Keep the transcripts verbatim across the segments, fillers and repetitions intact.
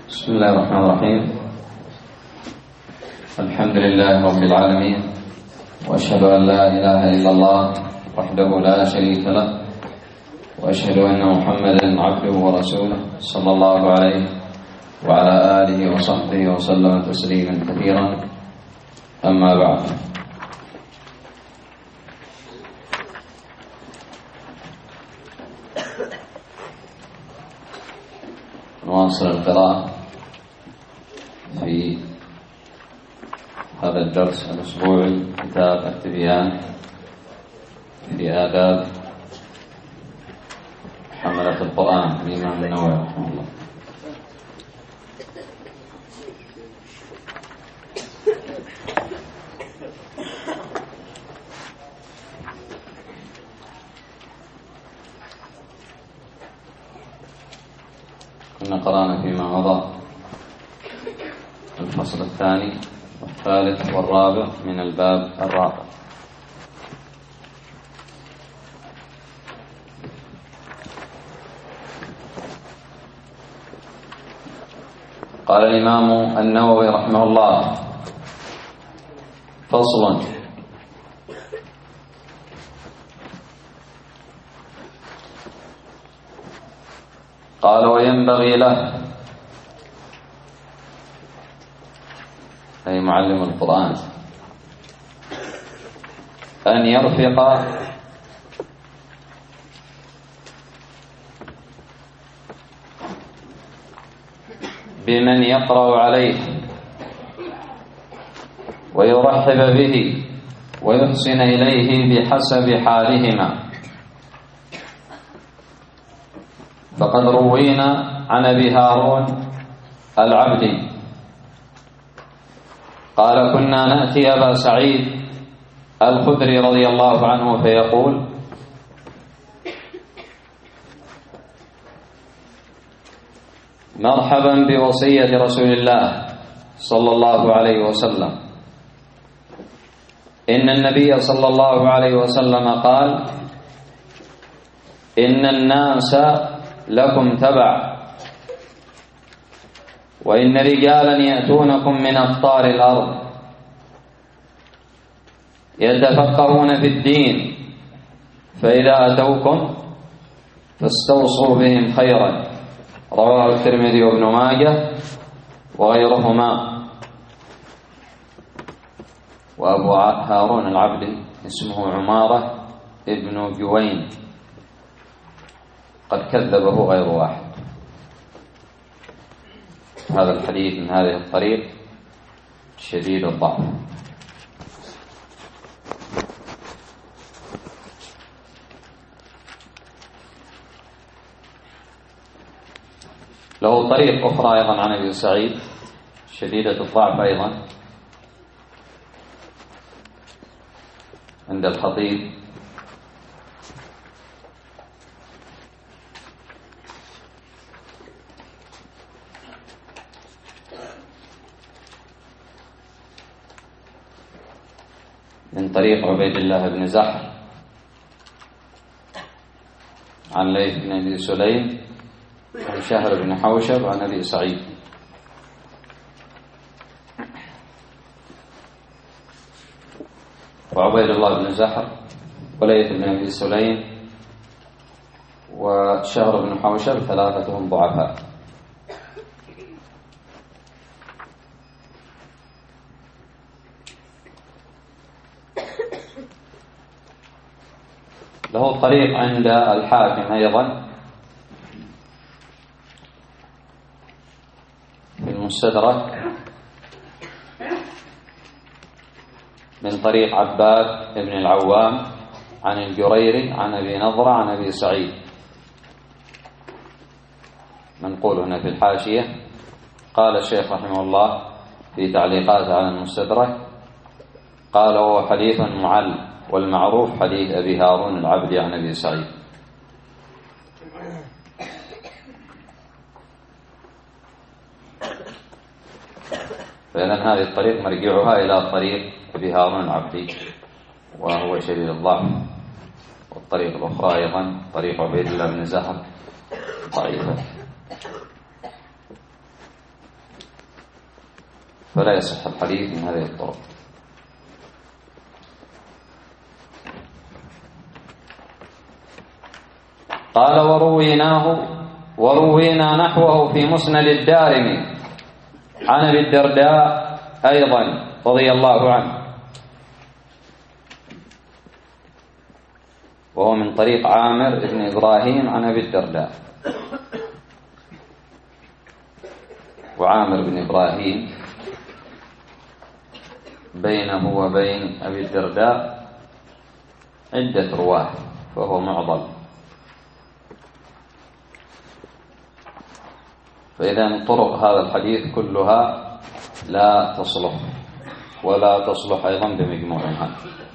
بسم الله الرحمن الرحيم. الحمد لله رب العالمين، وأشهد أن لا إله إلا الله وحده لا شريك له، وأشهد أن محمدا عبده ورسوله صلى الله عليه وعلى آله وصحبه وسلم تسليما كثيرا. أما بعد، نواصل القراءة في هذا الدرس الأسبوعي كتاب التبيان في آداب حملة القرآن للإمام النووي رحمه الله. كنا قرأنا فيما مضى الفصل الثاني والثالث والرابع من الباب الرابع. قال الإمام النووي رحمه الله: فصل: قال وينبغي له، أي معلم القرآن، أن يرفق بمن يقرأ عليه ويرحب به ويحسن إليه بحسب حالهما. فقد روينا عن أبي هارون العبدي قال: كنا نأتي أبا سعيد الخدري رضي الله عنه فيقول: مرحبا بوصية رسول الله صلى الله عليه وسلم، إن النبي صلى الله عليه وسلم قال: إن الناس لكم تبع، وإن رجالا يأتونكم من أقطار الأرض يتفقهون في الدين، فإذا أتوكم فاستوصوا بهم خيرا. رواه الترمذي وابن ماجه وغيرهما. وأبو هارون العبدي اسمه عمارة ابن جوين، قد كذبه غير واحد. هذا الحديث من هذه الطريق شديد الضعف. له طريق أخرى أيضا عن أبي سعيد شديدة الضعف أيضا عند الخطيب، من طريق عبيد الله بن زحر عن ليث بن أبي سليم عن شهر بن حوشب عن أبي سعيد. وعبيد الله بن زحر وليث بن أبي سليم وشهر بن حوشب ثلاثتهم ضعفاء. له طريق عند الحاكم أيضا في المستدرك من طريق عباد بن العوام عن الجريري عن أبي نضرة عن أبي سعيد، منقول هنا في الحاشية. قال الشيخ رحمه الله في تعليقاته على المستدرك: قال وهو حديث معل، والمعروف حديث أبي هارون العبدي عن أبي سعيد. فإذن هذه الطريق مرجعها إلى طريق أبي هارون العبدي وهو شديد الضعف. والطريق الأخرى أيضا طريق عبيد الله بن زحر ضعيفة. فلا يصح الحديث من هذه الطرق. قال ورويناه وروينا نحوه في مسند الدارمي عن أبي الدرداء أيضا رضي الله عنه، وهو من طريق عامر بن إبراهيم عن أبي الدرداء. وعامر بن إبراهيم بينه وبين أبي الدرداء عدة رواه، فهو معضل. فإذا طرق هذا الحديث كلها لا تصلح، ولا تصلح أيضا بمجموعها.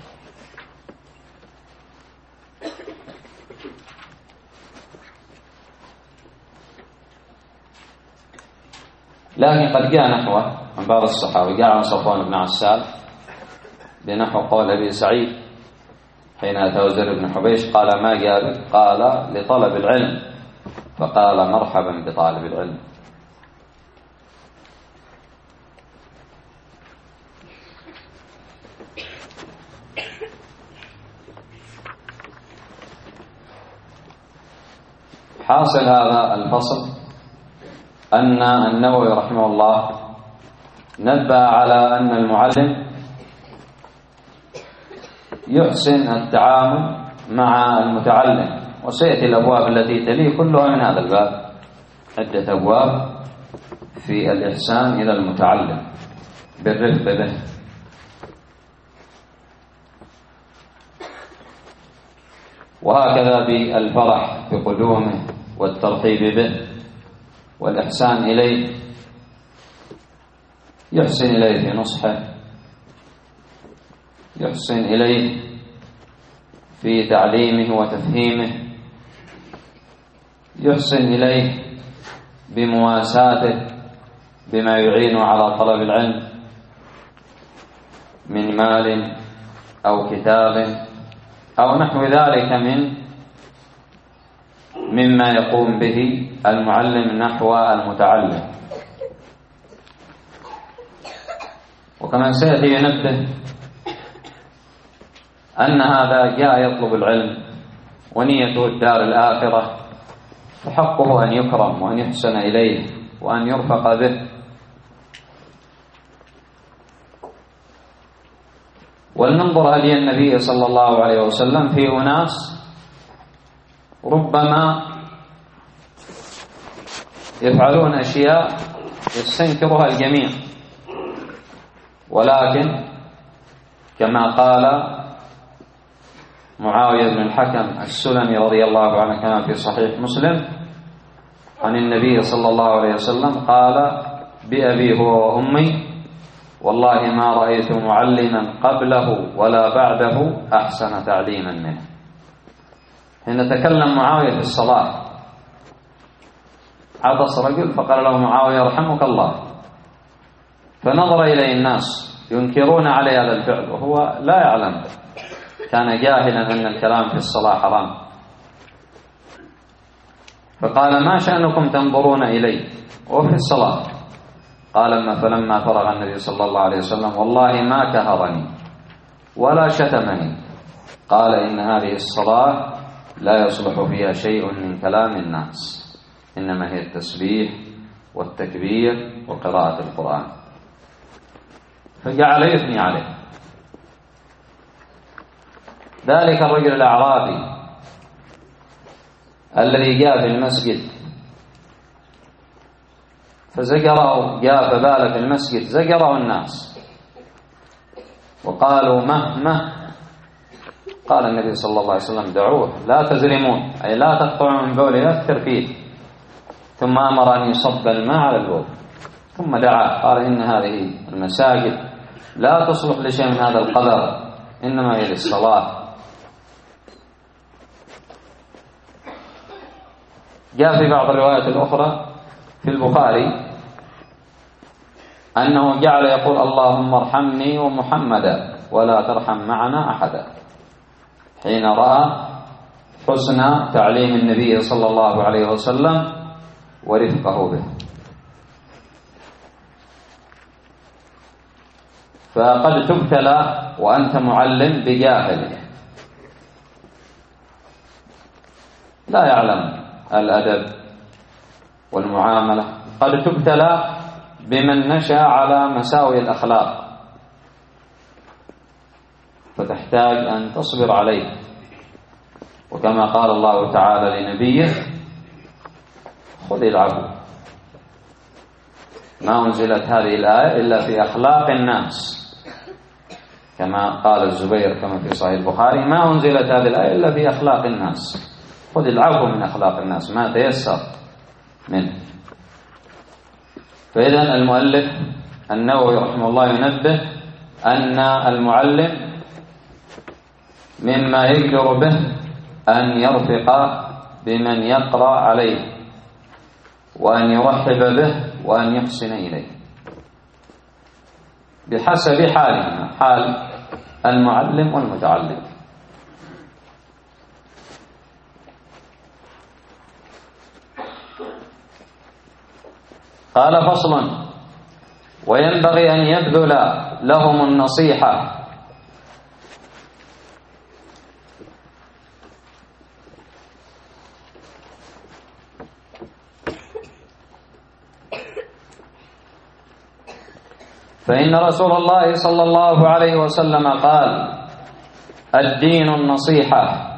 لكن قد جاء نحوه عن بعض الصحابة، جاء عن صفوان بن عسال بنحو قول أبي سعيد حين أتاه زر بن حبيش قال ما جاء؟ قال لطلب العلم، فقال مرحبا بطالب العلم. حاصل هذا الفصل أن النووي رحمه الله نبه على أن المعلم يحسن التعامل مع المتعلم، وسيأتي الأبواب التي تليه كلها من هذا الباب، عدة أبواب في الإحسان إلى المتعلم بالرفق به. وهكذا بالفرح بقدومه والترحيب به والإحسان إليه، يحسن إليه في نصحه، يحسن إليه في تعليمه وتفهيمه، يحسن إليه بمواساته بما يعين على طلب العلم من مال أو كتاب أو نحو ذلك من مما يقوم به المعلم نحو المتعلم. وكما سيأتي ينبه أن هذا جاء يطلب العلم ونيته الدار الآخرة، فحقه أن يكرم وأن يحسن إليه وأن يرفق به. ولننظر هدي النبي صلى الله عليه وسلم في أناس ربما يفعلون أشياء يستنكرها الجميع، ولكن كما قال معاوية بن الحكم السلمي رضي الله عنه كما في صحيح مسلم عن النبي صلى الله عليه وسلم قال بأبي هو وأمي والله ما رأيت معلما قبله ولا بعده أحسن تعليما منه. حين تكلم معاوية في الصلاة عطس رجل فقال له معاوية رحمك الله، فنظر إليه الناس ينكرون عليه هذا الفعل وهو لا يعلم، كان جاهلا أن الكلام في الصلاة حرام، فقال ما شأنكم تنظرون إلي وفي الصلاة؟ قال ما فلما فرغ النبي صلى الله عليه وسلم والله ما كهرني ولا شتمني، قال إن هذه الصلاة لا يصلح فيها شيء من كلام الناس، إنما هي التسبيح والتكبير وقراءة القرآن. فجعل يثني عليه. ذلك الرجل الأعرابي الذي جاء في المسجد فزجره، جاء فبال في المسجد زجره الناس وقالوا مه مه، قال النبي صلى الله عليه وسلم دعوه لا تزرمون، أي لا تقطعوا من بوله لا الترفيه، ثم أمر أن يصب الماء على البول، ثم دعا قال إن هذه المساجد لا تصلح لشيء من هذا القدر، إنما هي للصلاة. جاء في بعض الروايات الأخرى في البخاري أنه جعل يقول اللهم ارحمني ومحمدا ولا ترحم معنا أحدا، حين رأى حسن تعليم النبي صلى الله عليه وسلم ورفقه به. فقد تبتلى وأنت معلم بجاهل لا يعلم الأدب والمعاملة، قد تبتلى بمن نشأ على مساوي الأخلاق فتحتاج أن تصبر عليه. وكما قال الله تعالى لنبيه: خذ العفو. ما أنزلت هذه الآية إلا في أخلاق الناس، كما قال الزبير كما في صحيح البخاري: ما أنزلت هذه الآية إلا في أخلاق الناس. خذ العفو من أخلاق الناس ما تيسر منه. فإذا المؤلف النووي رحمه الله ينبه أن المعلم مما يجدر به أن يرفق بمن يقرأ عليه وأن يرحب به وأن يحسن إليه بحسب حالهما، حال المعلم والمتعلم. قال: فصل: وينبغي أن يبذل لهم النصيحة فإن رسول الله صلى الله عليه وسلم قال: الدين النصيحة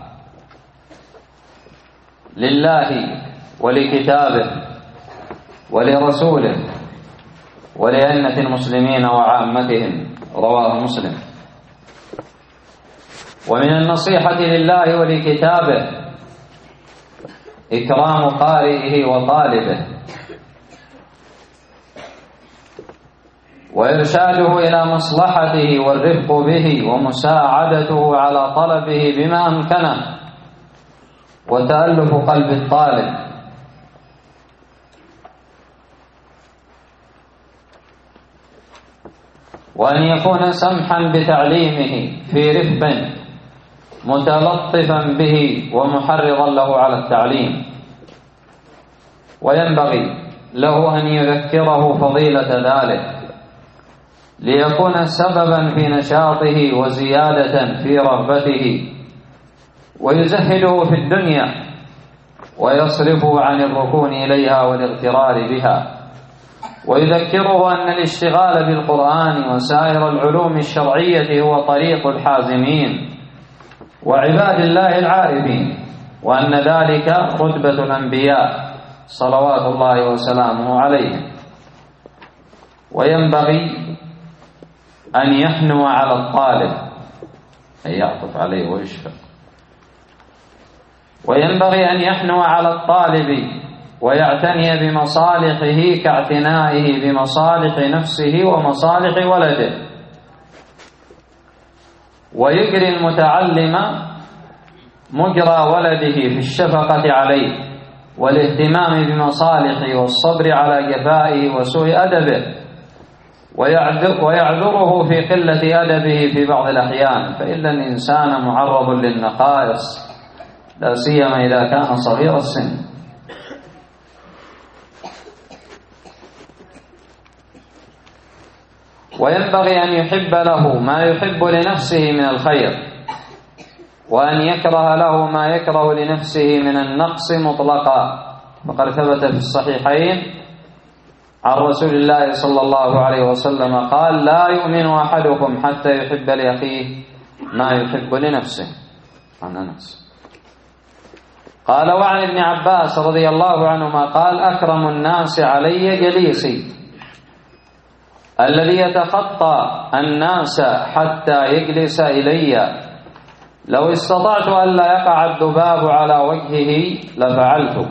لله ولكتابه ولرسوله ولأئمة المسلمين وعامتهم. رواه مسلم. ومن النصيحة لله ولكتابه إكرام قارئه وطالبه وإرشاده إلى مصلحته والرفق به ومساعدته على طلبه بما أمكنه وتألف قلب الطالب. وأن يكون سمحا بتعليمه في رفق متلطفا به ومحرضا له على التعليم. وينبغي له أن يذكره فضيلة ذلك ليكون سببا في نشاطه وزيادة في رغبته، ويزهده في الدنيا ويصرفه عن الركون إليها والاغترار بها، ويذكره أن الاشتغال بالقرآن وسائر العلوم الشرعية هو طريق الحازمين وعباد الله العارفين، وأن ذلك رتبة الأنبياء صلوات الله وسلامه عليهم. وينبغي أن يحنو على الطالب، أن يعطف عليه ويشفق. وينبغي أن يحنو على الطالب ويعتني بمصالحه كاعتنائه بمصالح نفسه ومصالح ولده، ويجري المتعلم مجرى ولده في الشفقة عليه والاهتمام بمصالحه والصبر على جفائه وسوء أدبه، ويعذره في قلة أدبه في بعض الأحيان، فإن الإنسان معرض للنقائص لا سيما إذا كان صغير السن. وينبغي أن يحب له ما يحب لنفسه من الخير، وأن يكره له ما يكره لنفسه من النقص مطلقا، فقد ثبت في الصحيحين عن رسول الله صلى الله عليه وسلم قال: لا يؤمن أحدكم حتى يحب لأخيه ما يحب لنفسه. عن أنس قال: وعن ابن عباس رضي الله عنهما قال: أكرم الناس علي جليسي الذي يتخطى الناس حتى يجلس إلي، لو استطعت ألا يقع الذباب على وجهه لفعلت.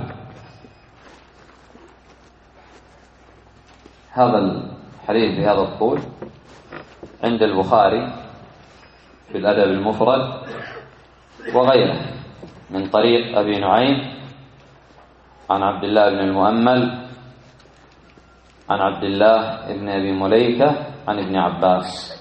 هذا الحديث بهذا الطول عند البخاري في الأدب المفرد وغيره من طريق أبي نعيم عن عبد الله بن المؤمل عن عبد الله بن أبي مليكة عن ابن عباس.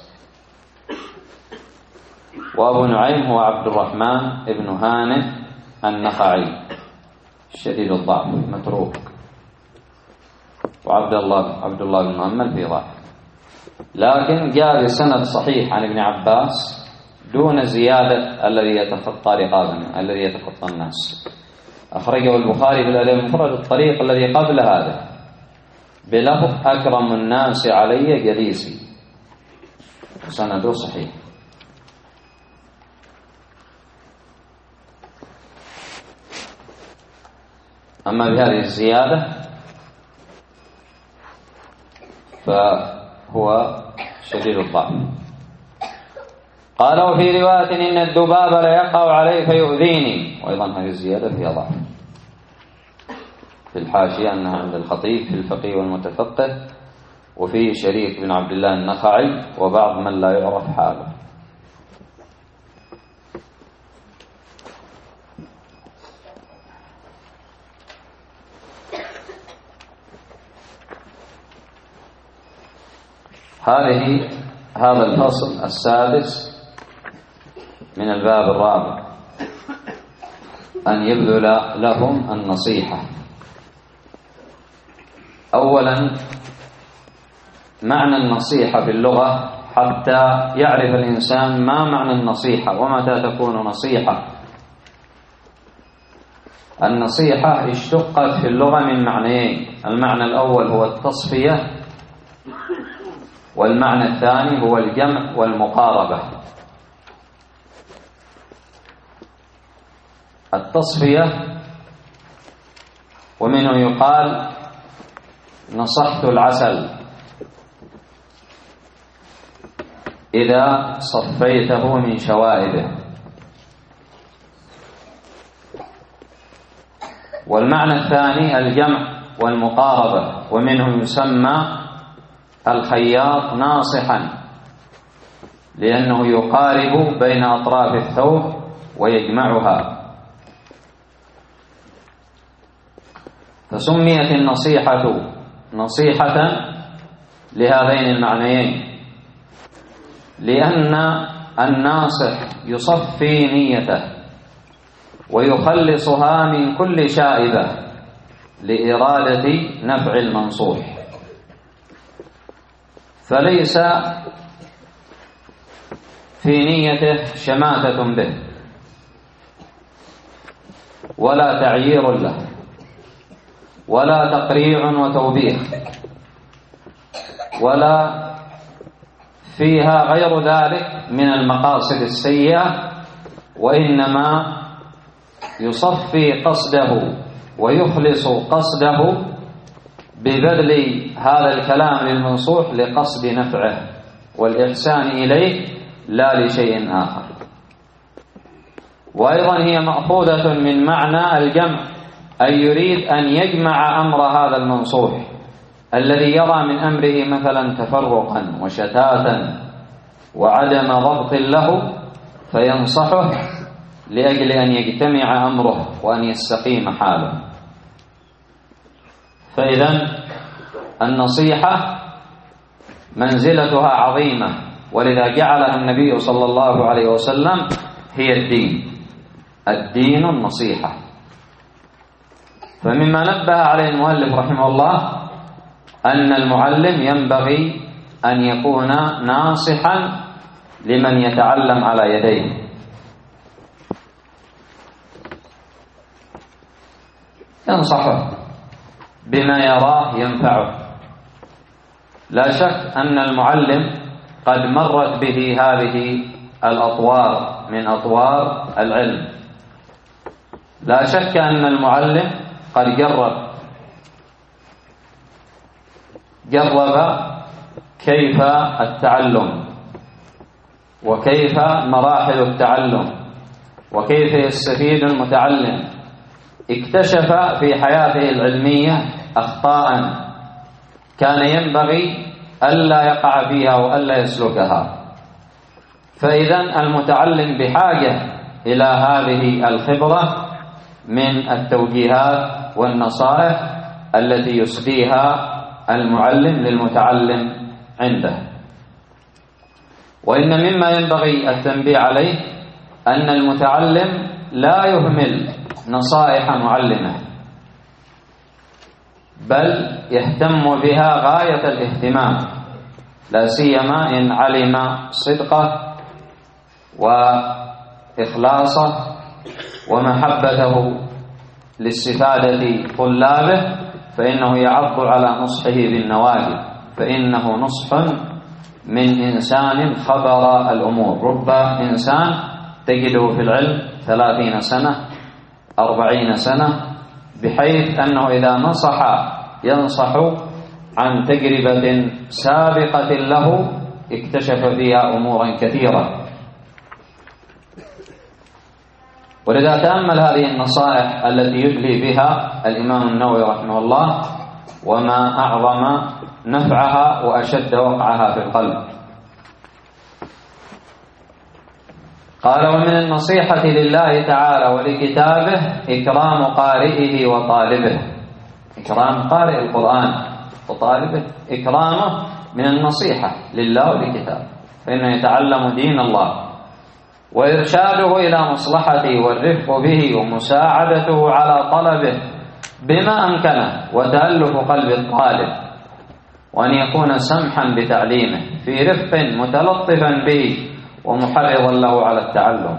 وأبو نعيم هو عبد الرحمن بن هانئ النخعي شديد الضعف متروك، وعبد الله عبد الله بن المؤمل في ضعف. لكن جاء بسند صحيح عن ابن عباس دون زيادة الذي يتخطى رقابنا الذي يتخطى الناس. أخرجه البخاري في الأدب المفرد الطريق الذي قبل هذا بلفظ أكرم الناس علي جليسي، سنده صحيح. أما بهذه الزيادة فهو شديد الضعف. قال وفي رواية إن الذباب ليقع علي فيؤذيني، وأيضا هذه الزيادة فيها ضعف. في الحاشية أنها عند الخطيب في الفقيه والمتفقه، وفي شريك بن عبد الله النخعي وبعض من لا يعرف حاله. هذه هذا الفصل السادس من الباب الرابع، أن يبذل لهم النصيحة. أولا معنى النصيحة في اللغة حتى يعرف الإنسان ما معنى النصيحة ومتى تكون نصيحة. النصيحة اشتقت في اللغة من معنيين، المعنى الأول هو التصفية، والمعنى الثاني هو الجمع والمقاربة. التصفية ومنه يقال نصحت العسل إذا صفيته من شوائبه. والمعنى الثاني الجمع والمقاربة، ومنه يسمى الخياط ناصحا لأنه يقارب بين أطراف الثوب ويجمعها. فسميت النصيحة نصيحة لهذين المعنيين، لأن الناصح يصفي نيته ويخلصها من كل شائبة لإرادة نفع المنصوح، فليس في نيته شماتة به ولا تعيير له ولا تقريع وتوبيخ، ولا فيها غير ذلك من المقاصد السيئة، وإنما يصفي قصده ويخلص قصده ببذل هذا الكلام للمنصوح لقصد نفعه والإحسان إليه لا لشيء آخر. وأيضا هي مأخوذة من معنى الجمع، أي يريد أن يجمع أمر هذا المنصوح الذي يرى من أمره مثلا تفرقا وشتاتا وعدم ضبط له، فينصحه لأجل أن يجتمع أمره وأن يستقيم حاله. فإذا النصيحة منزلتها عظيمة، ولذا جعلها النبي صلى الله عليه وسلم هي الدين. الدين النصيحة. فمما نبه عليه المؤلف رحمه الله أن المعلم ينبغي أن يكون ناصحا لمن يتعلم على يديه، ينصحه بما يراه ينفعه. لا شك أن المعلم قد مرت به هذه الأطوار من أطوار العلم، لا شك أن المعلم قد جرب جرب كيف التعلم وكيف مراحل التعلم وكيف يستفيد المتعلم. اكتشف في حياته العلمية أخطاء كان ينبغي ألا يقع فيها وألا يسلكها. فإذا المتعلم بحاجة إلى هذه الخبرة من التوجيهات والنصائح التي يسديها المعلم للمتعلم عنده. وإن مما ينبغي التنبيه عليه أن المتعلم لا يهمل نصائح معلمه، بل يهتم بها غاية الاهتمام، لا سيما إن علم صدقه وإخلاصه ومحبته لاستفادة طلابه، فإنه يعض على نصحه بالنواجذ، فإنه نصح من إنسان خبر الأمور. رب إنسان تجده في العلم ثلاثين سنة أربعين سنة، بحيث أنه إذا نصح ينصح عن تجربة سابقة له اكتشف فيها أمورا كثيرة. ولذا تأمل هذه النصائح التي يدلي بها الإمام النووي رحمه الله، وما أعظم نفعها وأشد وقعها في القلب. قال: ومن النصيحة لله تعالى ولكتابه إكرام قارئه وطالبه. إكرام قارئ القرآن وطالبه إكرامه من النصيحة لله ولكتابه، فإنه يتعلم دين الله، وإرشاده إلى مصلحته والرفق به ومساعدته على طلبه بما أمكنه، وتألف قلب الطالب، وأن يكون سمحا بتعليمه في رفق متلطفا به ومحرضا له على التعلم.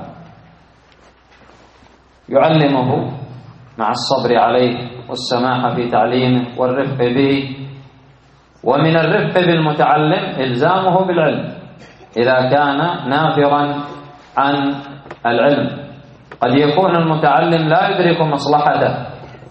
يعلمه مع الصبر عليه والسماح في تعليمه والرفق به. ومن الرفق بالمتعلم إلزامه بالعلم إذا كان نافرا عن العلم. قد يكون المتعلم لا يدرك مصلحته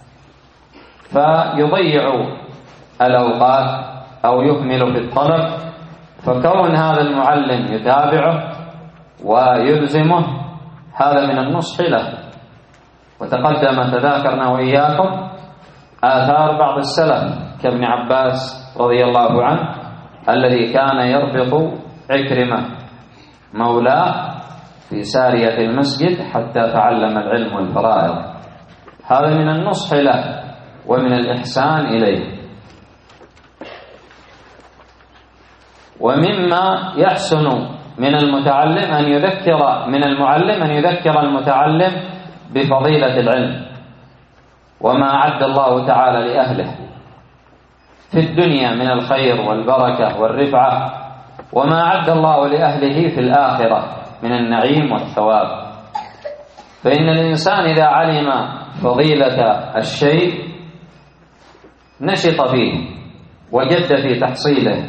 فيضيع الأوقات أو يكمل في الطلب، فكون هذا المعلم يتابعه ويلزمه هذا من النصح له. وتقدم تذاكرنا وإياكم آثار بعض السلف كابن عباس رضي الله عنه الذي كان يربط عكرمة مولاه في سارية المسجد حتى تعلم العلم والفرائض. هذا من النصح له ومن الإحسان إليه. ومما يحسن من المتعلم أن يذكر من المعلم أن يذكر المتعلم بفضيلة العلم وما أعد الله تعالى لأهله في الدنيا من الخير والبركة والرفعة، وما أعد الله لأهله في الآخرة من النعيم والثواب. فإن الإنسان إذا علم فضيلة الشيء نشط فيه وجد في تحصيله.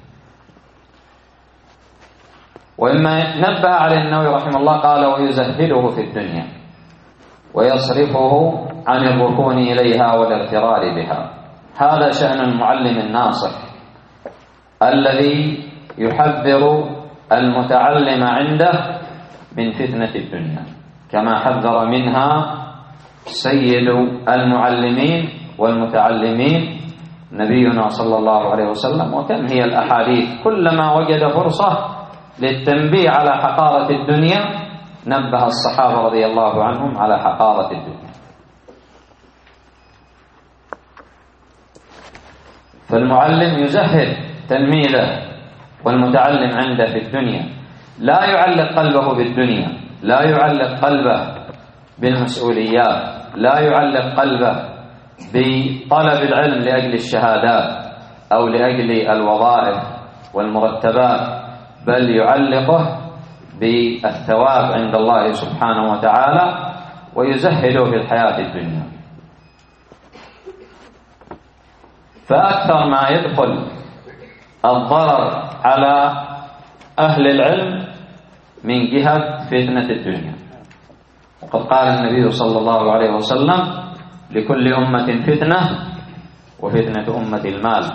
وإما نبه عليه النووي رحمه الله قال: ويزهده في الدنيا ويصرفه عن الركون إليها والاغترار بها. هذا شأن المعلم الناصح الذي يحذر المتعلم عنده من فتنة الدنيا، كما حذر منها سيد المعلمين والمتعلمين نبينا صلى الله عليه وسلم. وكم هي الأحاديث كلما وجد فرصة للتنبيه على حقارة الدنيا نبه الصحابة رضي الله عنهم على حقارة الدنيا. فالمعلم يزهد تلميذه والمتعلم عنده في الدنيا، لا يعلق قلبه بالدنيا، لا يعلق قلبه بالمسؤوليات، لا يعلق قلبه بطلب العلم لأجل الشهادات أو لأجل الوظائف والمرتبات، بل يعلقه بالثواب عند الله سبحانه وتعالى ويزهده في الحياة الدنيا. فأكثر ما يدخل الضرر على أهل العلم من جهة فتنة الدنيا. وقد قال النبي صلى الله عليه وسلم: لكل أمة فتنة وفتنة أمة المال.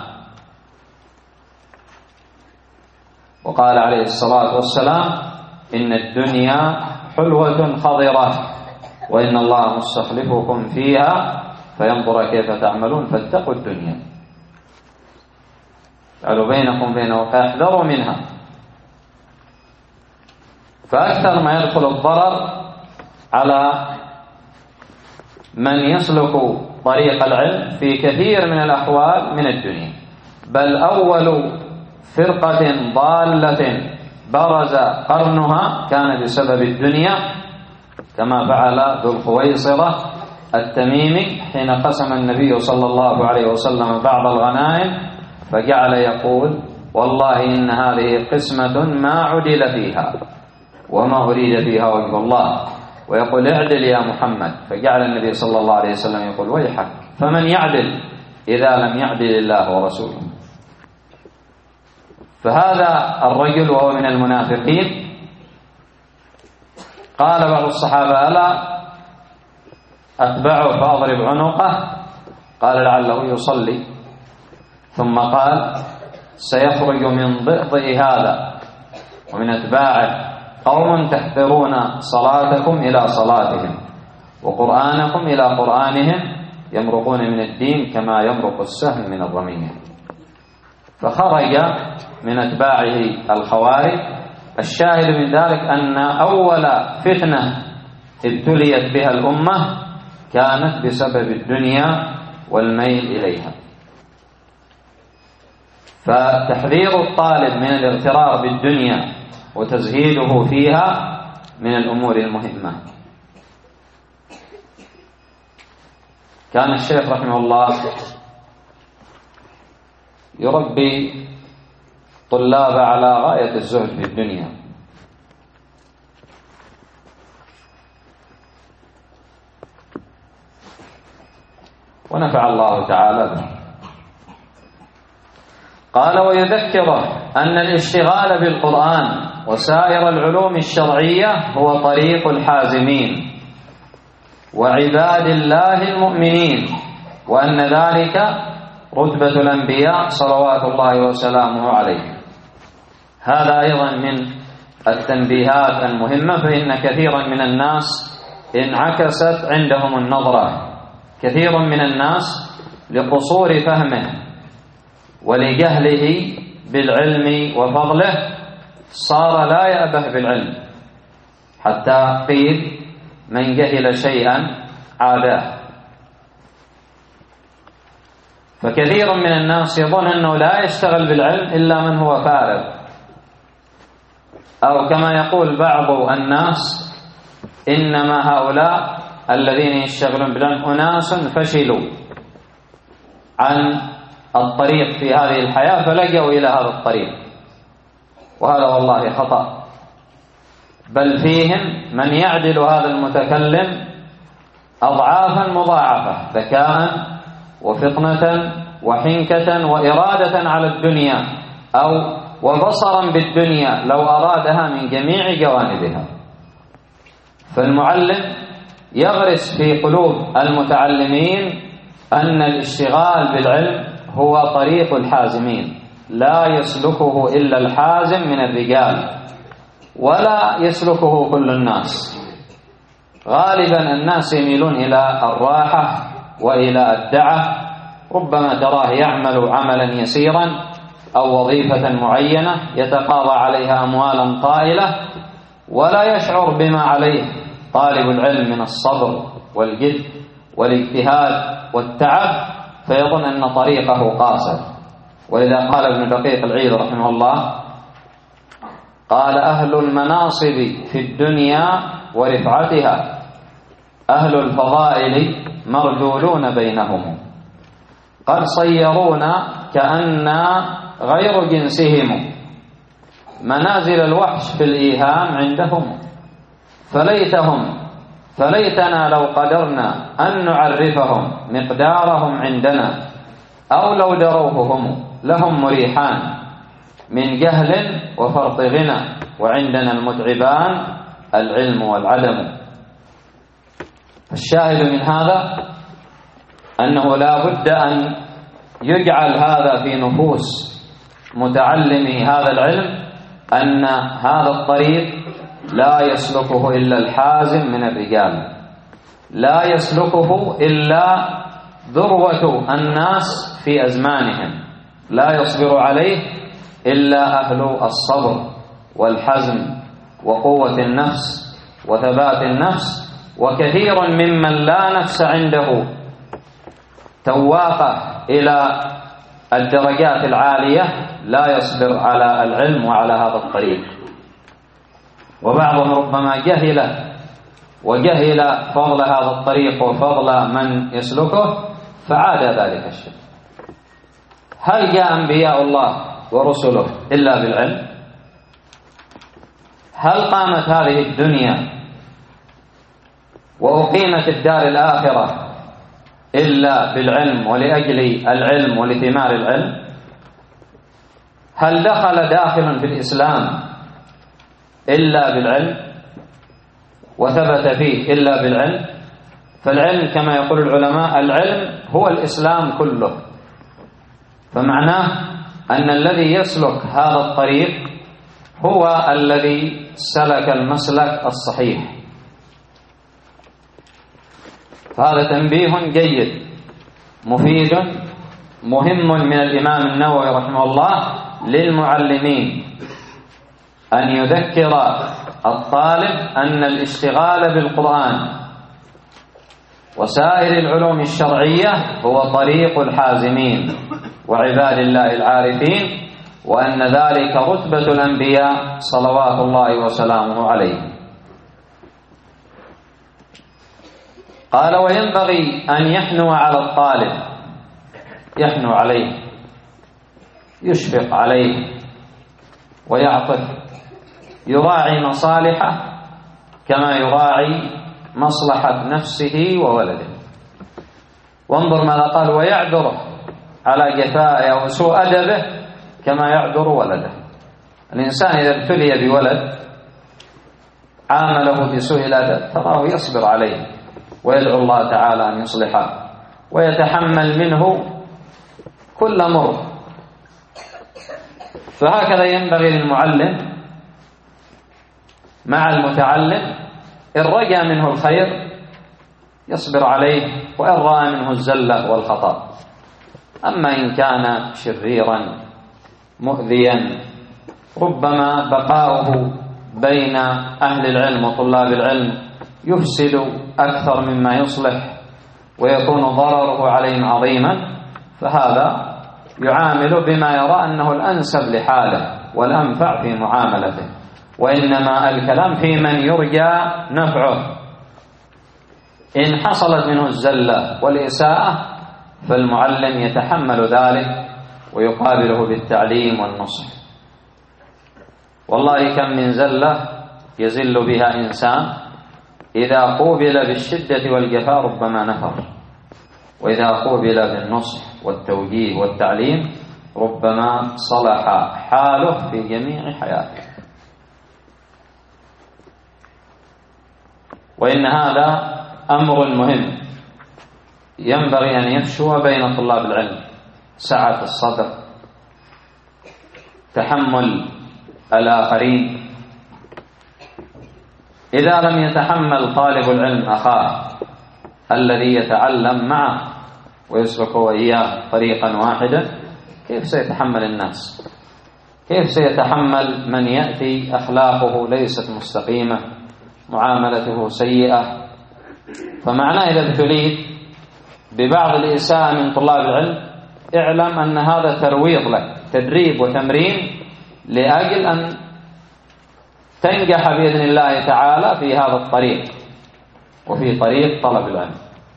وقال عليه الصلاة والسلام: إن الدنيا حلوة خضرة وإن الله مستخلفكم فيها فينظر كيف تعملون فاتقوا الدنيا. قالوا بينكم بينه فاحذروا منها. فأكثر ما يدخل الضرر على من يسلك طريق العلم في كثير من الأحوال من الدنيا. بل أول فرقة ضالة برز قرنها كان بسبب الدنيا، كما فعل ذو الخويصرة التميمي حين قسم النبي صلى الله عليه وسلم بعض الغنائم فجعل يقول: والله إن هذه قسمة ما عدل فيها وما أريد فيها وجه الله، ويقول اعدل يا محمد، فجعل النبي صلى الله عليه وسلم يقول ويحك، فمن يعدل إذا لم يعدل الله ورسوله؟ فهذا الرجل وهو من المنافقين قال بعض الصحابة ألا أتبعه فأضرب عنقه؟ قال لعله يصلي. ثم قال سيخرج من ضئضئ هذا ومن أتباعه قوم تحقرون صلاتكم إلى صلاتهم وقرآنكم إلى قرآنهم يمرقون من الدين كما يمرق السهم من الرمية. فخرج من أتباعه الخوارج. الشاهد من ذلك أن أول فتنة ابتليت بها الأمة كانت بسبب الدنيا والميل إليها. فتحذير الطالب من الاغترار بالدنيا وتزهيده فيها من الأمور المهمة. كان الشيخ رحمه الله يربي طلاب على غاية الزهد في الدنيا، ونفع الله تعالى به. قال ويذكره أن الاشتغال بالقرآن وسائر العلوم الشرعية هو طريق الحازمين وعباد الله المؤمنين، وأن ذلك رتبة الأنبياء صلوات الله وسلامه عليه. هذا أيضا من التنبيهات المهمة، فإن كثيرا من الناس انعكست عندهم النظرة، كثير من الناس لقصور فهمه ولجهله بالعلم وفضله صار لا يأبه بالعلم، حتى قيل من جهل شيئا عاداه. فكثير من الناس يظن أنه لا يشتغل بالعلم إلا من هو فارغ، أو كما يقول بعض الناس إنما هؤلاء الذين يشتغلون بالعلم أناس فشلوا عن الطريق في هذه الحياة فلجأوا إلى هذا الطريق، وهذا والله خطأ. بل فيهم من يعدل هذا المتكلم أضعافا مضاعفة ذكاء وفطنة وحنكة وإرادة على الدنيا، أو وبصرا بالدنيا لو أرادها من جميع جوانبها. فالمعلم يغرس في قلوب المتعلمين أن الاشتغال بالعلم هو طريق الحازمين، لا يسلكه إلا الحازم من الرجال، ولا يسلكه كل الناس. غالبا الناس يميلون إلى الراحة وإلى الدعة، ربما تراه يعمل عملا يسيرا أو وظيفة معينة يتقاضى عليها أموالا طائلة، ولا يشعر بما عليه طالب العلم من الصبر والجد والاجتهاد والتعب، فيظن أن طريقه قاصر. ولذا قال ابن دقيق العيد رحمه الله قال أهل المناصب في الدنيا ورفعتها أهل الفضائل مرجولون بينهم، قد صيرونا كأننا غير جنسهم، منازل الوحش في الإيهام عندهم، فليتهم فليتنا لو قدرنا أن نعرفهم مقدارهم عندنا، أو لو دروه هم لهم مريحان من جهل وفرط غنى، وعندنا المتعبان العلم والعدم. الشاهد من هذا أنه لا بد أن يجعل هذا في نفوس متعلمي هذا العلم، أن هذا الطريق لا يسلكه إلا الحازم من الرجال، لا يسلكه إلا ذروة الناس في أزمانهم، لا يصبر عليه إلا أهل الصبر والحزم وقوة النفس وثبات النفس. وكثير ممن لا نفس عنده تواقة إلى الدرجات العالية لا يصبر على العلم وعلى هذا الطريق، وبعضهم ربما جهل وجهل فضل هذا الطريق وفضل من يسلكه فعاد ذلك الشيء. هل جاء أنبياء الله ورسله إلا بالعلم؟ هل قامت هذه الدنيا وأقيمت الدار الآخرة إلا بالعلم ولأجل العلم ولثمار العلم؟ هل دخل داخل في الإسلام إلا بالعلم وثبت فيه إلا بالعلم؟ فالعلم كما يقول العلماء العلم هو الإسلام كله، فمعناه أن الذي يسلك هذا الطريق هو الذي سلك المسلك الصحيح. فهذا تنبيه جيد مفيد مهم من الإمام النووي رحمه الله للمعلمين، أن يذكر الطالب أن الاشتغال بالقرآن وسائر العلوم الشرعية هو طريق الحازمين وعباد الله العارفين، وأن ذلك رتبة الأنبياء صلوات الله وسلامه عليهم. قال: وينبغي أن يحنو على الطالب، يحنو عليه، يشفق عليه ويعطف، يراعي مصالحه كما يراعي مصلحة نفسه وولده. وانظر ماذا قال: ويعذره على جفائه وسوء أدبه كما يعذر ولده. الإنسان إذا ابتلي بولد عامله بسوء الأدب تراه يصبر عليه ويدعو الله تعالى أن يصلحه ويتحمل منه كل مر. فهكذا ينبغي للمعلم مع المتعلم، إن رجا منه الخير يصبر عليه، وإن رأى منه الزلة والخطأ. أما إن كان شريرا مؤذيا ربما بقاؤه بين أهل العلم وطلاب العلم يفسد أكثر مما يصلح ويكون ضرره عليهم عظيما، فهذا يعامل بما يرى أنه الأنسب لحاله والأنفع في معاملته، وإنما الكلام في من يرجى نفعه. إن حصلت منه الزلة والإساءة فالمعلم يتحمل ذلك ويقابله بالتعليم والنصح. والله كم من زلة يزل بها إنسان إذا قوبل بالشدة والجفاء ربما نفر، وإذا قوبل بالنصح والتوجيه والتعليم ربما صلح حاله في جميع حياته. وإن هذا أمر مهم ينبغي أن يفشو بين طلاب العلم: سعة الصدر، تحمل الآخرين. إذا لم يتحمل طالب العلم أخاه الذي يتعلم معه ويسلك وإياه طريقا واحدا، كيف سيتحمل الناس؟ كيف سيتحمل من يأتي أخلاقه ليست مستقيمة، معاملته سيئة؟ فمعناه إذا ابتليت ببعض الإساءة من طلاب العلم اعلم أن هذا ترويض لك، تدريب وتمرين لأجل أن تنجح بإذن الله تعالى في هذا الطريق وفي طريق طلب العلم.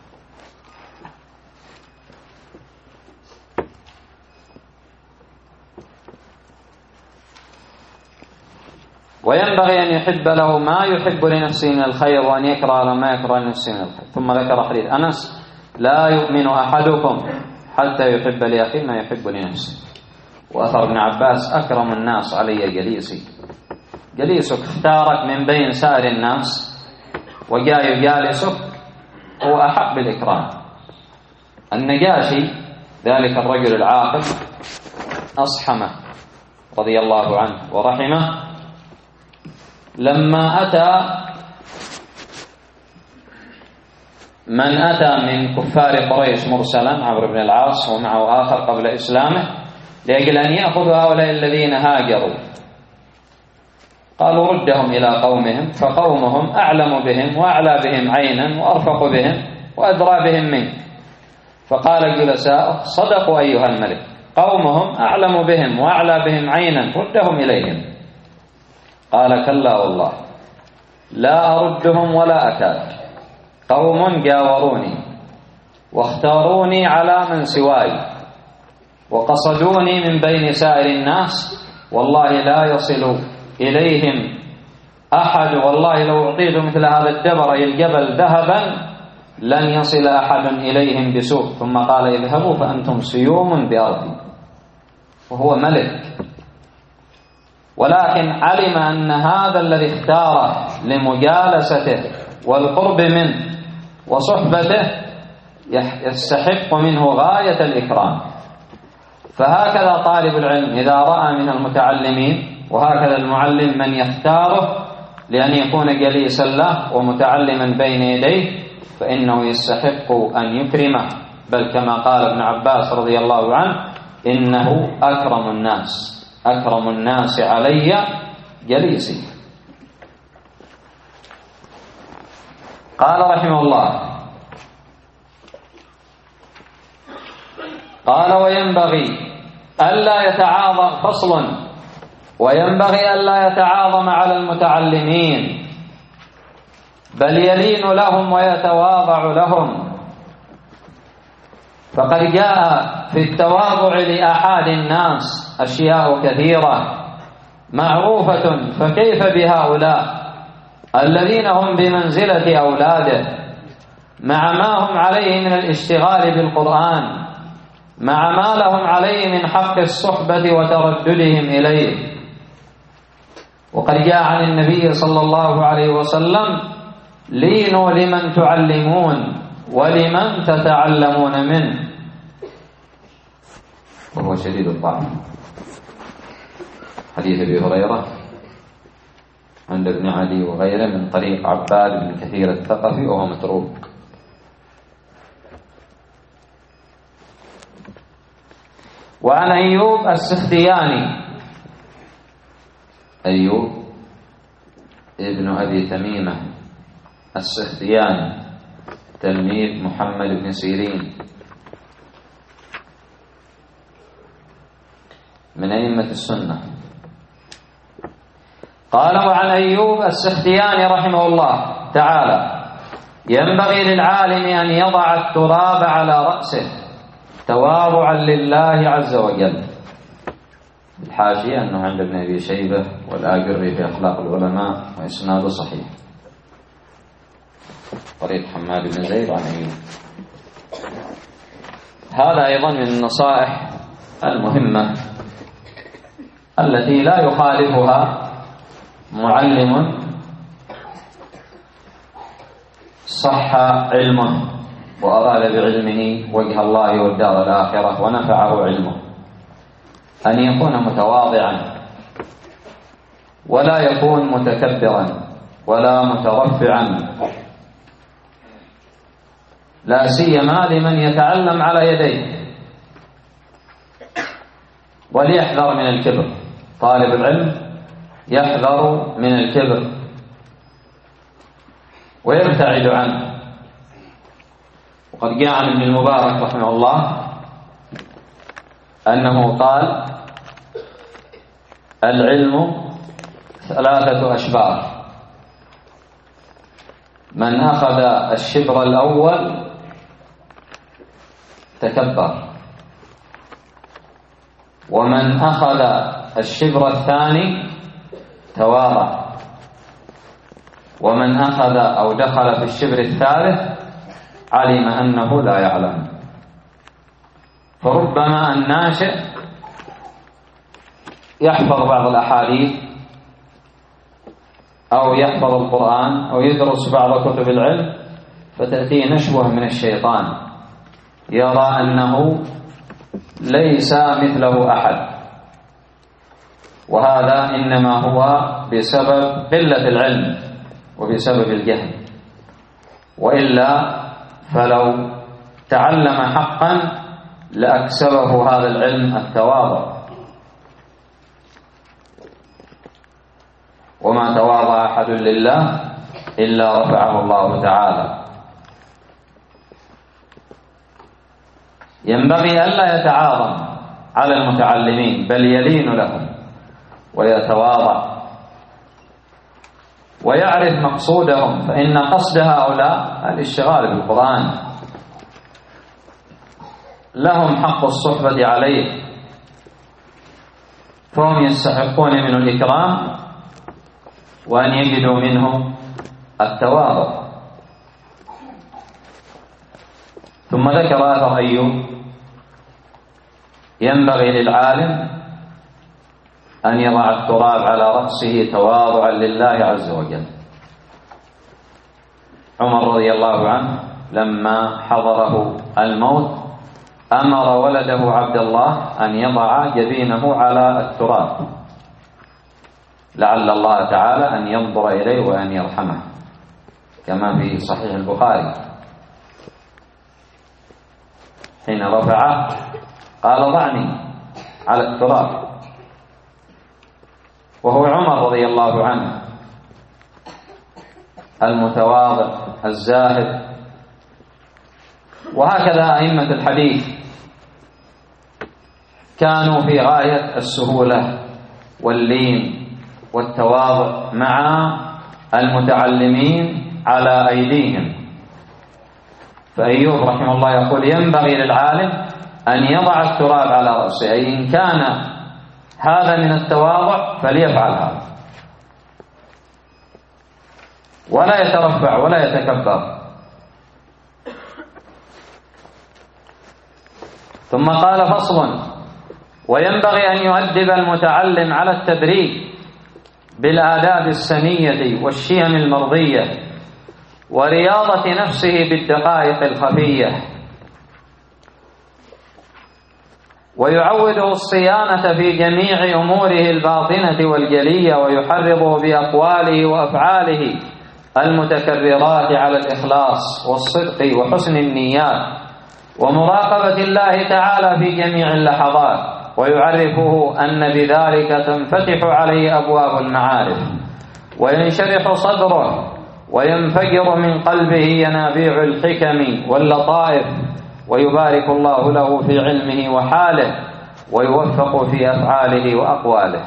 وينبغي أن يحب له ما يحب لنفسه من الخير، وأن يكره له ما يكره لنفسه من الخير. ثم ذكر حديث أنس: لا يؤمن أحدكم حتى يحب لأخيه ما يحب لنفسه. وأثر ابن عباس: أكرم الناس علي جليسي. جليسك اختارك من بين سائر الناس وجاء يجالسك هو أحق بالإكرام. النجاشي ذلك الرجل العاقل أصحمه رضي الله عنه ورحمه، لما أتى من أتى من كفار قريش مرسلا عمرو بن العاص ومعه آخر قبل إسلامه لأجل أن يأخذوا هؤلاء الذين هاجروا، قالوا ردهم إلى قومهم، فقومهم أعلم بهم وأعلى بهم عينا وأرفق بهم وأدرى بهم منك. فقال جلساء: صدقوا أيها الملك، قومهم أعلم بهم وأعلى بهم عينا، ردهم إليهم. قال: كلا والله لا أردهم ولا أكاد، قوم جاوروني واختاروني على من سواي، وقصدوني من بين سائر الناس، والله لا يصل إليهم أحد، والله لو أعطيت مثل هذا الدبر أي الجبل ذهبا لن يصل أحد إليهم بسوء. ثم قال اذهبوا فأنتم سيوم بأرضي، وهو ملك، ولكن علم أن هذا الذي اختاره لمجالسته والقرب منه وصحبته يستحق منه غاية الإكرام. فهكذا طالب العلم إذا رأى من المتعلمين، وهكذا المعلم من يختاره لأن يكون جليسا له ومتعلما بين يديه، فإنه يستحق أن يكرمه، بل كما قال ابن عباس رضي الله عنه إنه أكرم الناس أكرم الناس علي جليسي. قال رحمه الله: قال وينبغي ألا يتعاظم فصل وينبغي ألا يتعاظم على المتعلمين، بل يلين لهم ويتواضع لهم، فقد جاء في التواضع لأحد الناس أشياء كثيرة معروفة، فكيف بهؤلاء الذين هم بمنزلة أولاده، مع ما هم عليه من الاشتغال بالقرآن، مع ما لهم عليه من حق الصحبة وترددهم إليه. وقد جاء عن النبي صلى الله عليه وسلم: لينوا لمن تعلمون ولمن تتعلمون منه، وهو شديد الضعف. حديث أبي هريرة عند ابن عدي وغيره من طريق عباد بن كثير الثقفي وهو متروك. وعن أيوب السختياني، أيوب ابن أبي تميمة السختياني تلميذ محمد بن سيرين من أئمة السنة، قال: وعن أيوب السختياني رحمه الله تعالى: ينبغي للعالم أن يضع التراب على رأسه تواضعا لله عز وجل. الحاشية أنه عند ابن أبي شيبة والآجري في أخلاق العلماء وإسناده صحيح، طريق حماد بن زيد عن أيوب. هذا أيضا من النصائح المهمة التي لا يخالفها معلم صح علمه وأراد بعلمه وجه الله والدار الآخرة ونفعه علمه، أن يكون متواضعا ولا يكون متكبرا ولا مترفعا، لا سيما لمن يتعلم على يديه. وليحذر من الكبر، طالب العلم يحذر من الكبر ويبتعد عنه. وقد جاء عن ابن المبارك رحمه الله أنه قال: العلم ثلاثة أشبار، من أخذ الشبر الأول تكبر، ومن أخذ الشبر الثاني تواضع، ومن أخذ أو دخل في الشبر الثالث علم أنه لا يعلم. فربما الناشئ يحفظ بعض الأحاديث أو يحفظ القرآن أو يدرس بعض كتب العلم، فتأتيه نشوة من الشيطان يرى أنه ليس مثله أحد، وهذا إنما هو بسبب قلة العلم وبسبب الجهل، وإلا فلو تعلم حقا لأكسبه هذا العلم التواضع. وما تواضع أحد لله إلا رفعه الله تعالى. ينبغي ألا يتعاظم على المتعلمين، بل يلين لهم ويتواضع ويعرف مقصودهم، فإن قصد هؤلاء الاشتغال بالقرآن، لهم حق الصحبة عليه فهم يستحقون منه الإكرام وأن يجدوا منه التواضع. ثم ذكر أثر أيوب: ينبغي للعالم أن يضع التراب على رأسه تواضعا لله عز وجل. عمر رضي الله عنه لما حضره الموت أمر ولده عبد الله أن يضع جبينه على التراب لعل الله تعالى أن ينظر إليه وأن يرحمه، كما في صحيح البخاري. حين رفعه قال: ضعني على التراب، وهو عمر رضي الله عنه المتواضع الزاهد. وهكذا أئمة الحديث كانوا في غاية السهولة واللين والتواضع مع المتعلمين على أيديهم. فأيوب رحمه الله يقول: ينبغي للعالم أن يضع التراب على رأسه، أي إن كان هذا من التواضع فليفعل هذا، ولا يترفع ولا يتكبر. ثم قال: فصل: وينبغي أن يؤدب المتعلم على التدريب بالآداب السنية والشيم المرضية ورياضة نفسه بالدقائق الخفية، ويعوده الصيانة في جميع أموره الباطنة والجلية، ويحرضه بأقواله وأفعاله المتكررات على الإخلاص والصدق وحسن النيات ومراقبة الله تعالى في جميع اللحظات، ويعرفه أن بذلك تنفتح عليه أبواب المعارف وينشرح صدره وينفجر من قلبه ينابيع الحكم واللطائف، ويبارك الله له في علمه وحاله ويوفق في أفعاله وأقواله.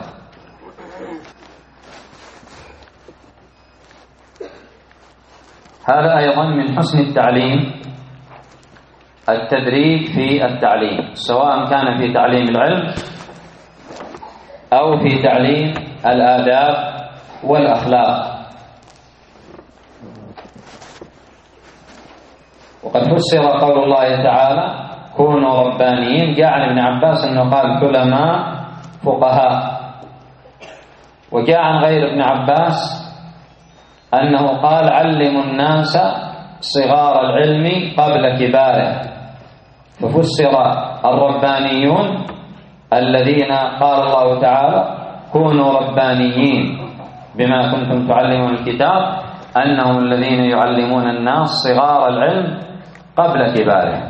هذا أيضا من حسن التعليم التدريب في التعليم، سواء كان في تعليم العلم أو في تعليم الآداب والأخلاق. وقد فسر قول الله تعالى: كونوا ربانيين. جاء عن ابن عباس أنه قال حلماء فقهاء، وجاء عن غير ابن عباس أنه قال: علموا الناس صغار العلم قبل كباره. ففسر الربانيون الذين قال الله تعالى: كونوا ربانيين بما كنتم تعلمون الكتاب، أنهم الذين يعلمون الناس صغار العلم قبل كباره.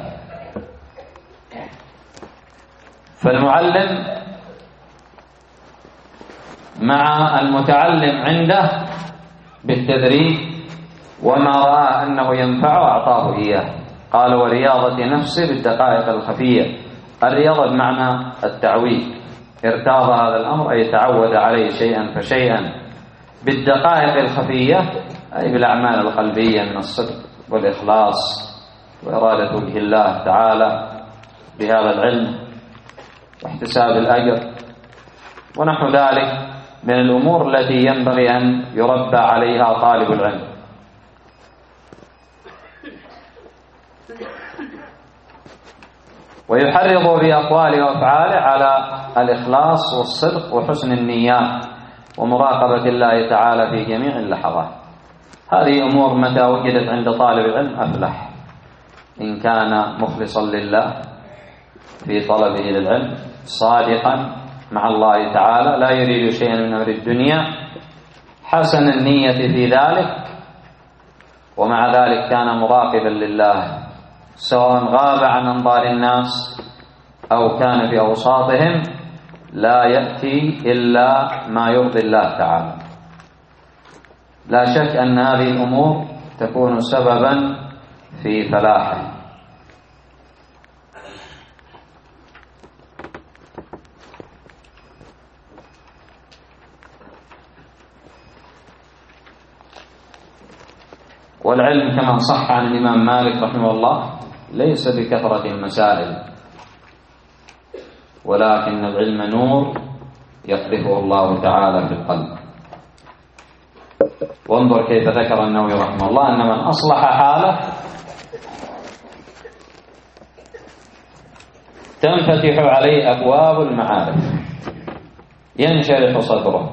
فالمعلم مع المتعلم عنده بالتدريب، وما رأى أنه ينفعه أعطاه إياه. قال: ورياضة نفسه بالدقائق الخفية. الرياضة بمعنى التعويد، ارتاض هذا الأمر أي تعود عليه شيئا فشيئا. بالدقائق الخفية أي بالأعمال القلبية من الصدق والإخلاص وإرادة وجه الله تعالى بهذا العلم واحتساب الأجر ونحو ذلك من الأمور التي ينبغي أن يربى عليها طالب العلم. ويحرض بأقواله وأفعاله على الإخلاص والصدق وحسن النيات ومراقبة الله تعالى في جميع اللحظات. هذه أمور متى وجدت عند طالب العلم أفلح، إن كان مخلصا لله في طلبه للعلم، صادقا مع الله تعالى، لا يريد شيئا من أمر الدنيا، حسن النية في ذلك، ومع ذلك كان مراقبا لله، سواء غاب عن أنظار الناس أو كان في أوساطهم، لا يأتي إلا ما يرضي الله تعالى. لا شك أن هذه الأمور تكون سببا في فلاحه. والعلم كما صح عن الإمام مالك رحمه الله ليس بكثرة المسائل، ولكن العلم نور يقذفه الله تعالى في القلب. وانظر كيف ذكر النووي رحمه الله أن من أصلح حاله تنفتح عليه أبواب المعارف، ينشرح صدره،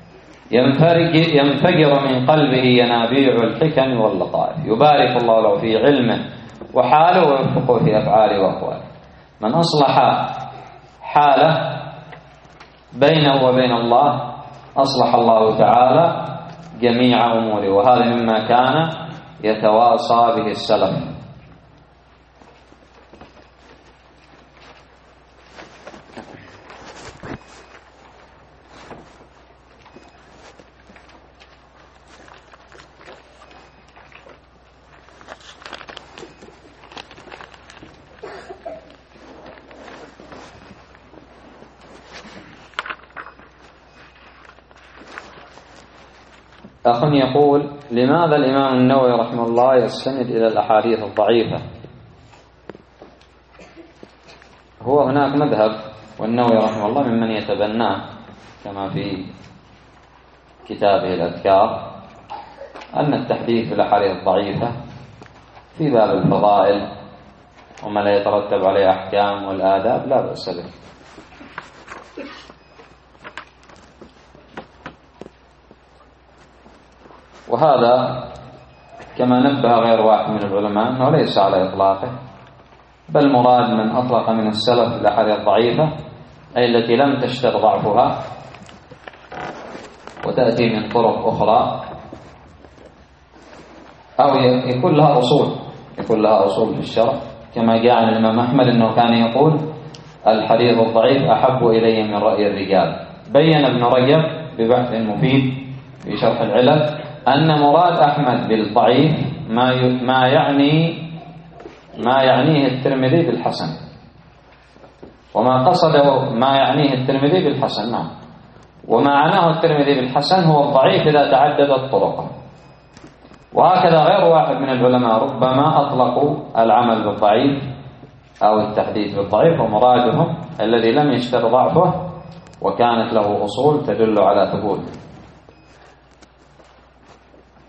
ينفجر من قلبه ينابيع الحكم واللطائف، يبارك الله له في علمه وحاله ويوفقه في أفعاله وأقواله. من أصلح حاله بينه وبين الله أصلح الله تعالى جميع أموره، وهذا مما كان يتواصى به السلف. أخ يقول: لماذا الإمام النووي رحمه الله يستند إلى الأحاديث الضعيفة؟ هو هناك مذهب، والنووي رحمه الله ممن يتبناه كما في كتابه الأذكار، أن التحديث بالأحاديث الضعيفة في باب الفضائل وما لا يترتب عليه أحكام والآداب لا بأس به. وهذا كما نبه غير واحد من العلماء أنه ليس على إطلاقه، بل مراد من أطلق من السلف الأحاديث الضعيفة أي التي لم تشتر ضعفها وتأتي من طرق أخرى، أو يكون لها أصول يكون لها أصول في الشرع، كما جاء عن الإمام أحمد أنه كان يقول: الحديث الضعيف أحب إلي من رأي الرجال. بين ابن رجب ببحث مفيد في شرح العلل أن مراد أحمد بالضعيف ما ما يعني ما يعنيه الترمذي بالحسن، وما قصده ما يعنيه الترمذي بالحسن. نعم، وما عناه الترمذي بالحسن هو الضعيف إذا تعددت طرقه. وهكذا غير واحد من العلماء ربما أطلقوا العمل بالضعيف أو التحديث بالضعيف، ومرادهم الذي لم يشتر ضعفه وكانت له أصول تدل على ثبوته.